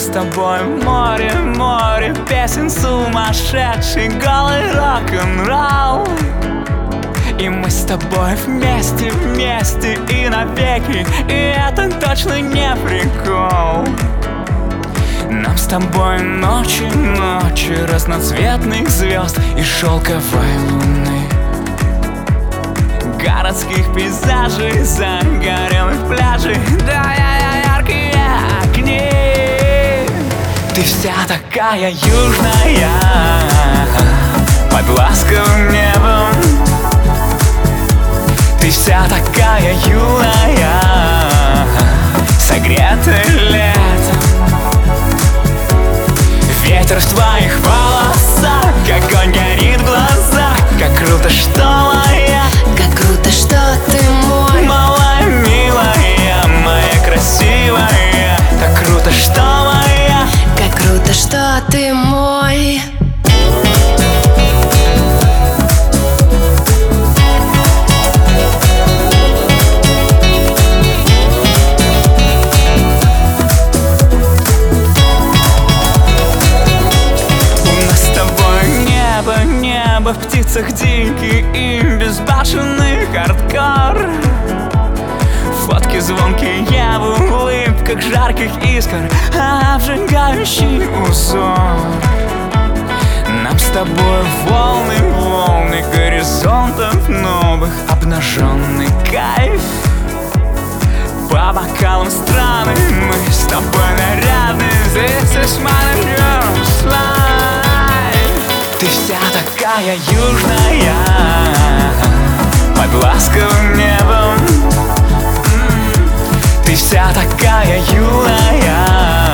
с тобой море, море песен, сумасшедший голый рок-н-ролл. И мы с тобой вместе, вместе и навеки, и это точно не прикол. Нам с тобой ночи, ночи разноцветных звезд и шелковой луны, городских пейзажей, загорелых пляжей, да яркие огни. Ты вся такая южная, под ласковым небом. Ты вся такая юная, согретая летом. Ветер в твоих волосах, огонь горит в глазах. Как круто, что моя, как круто, что ты мой, малая, милая, моя красивая. Так круто, что моя, как круто, что ты мой. Небо в птицах дикий и безбашенный хардкор. Фотки звонкие в улыбках жарких искр, обжигающий узор. Нам с тобой волны, волны горизонтов новых, обнаженный кайф. По бокалам страны мы с тобой нарядны. This is my girl's life. Ты вся такая южная, под ласковым небом. Ты вся такая юная,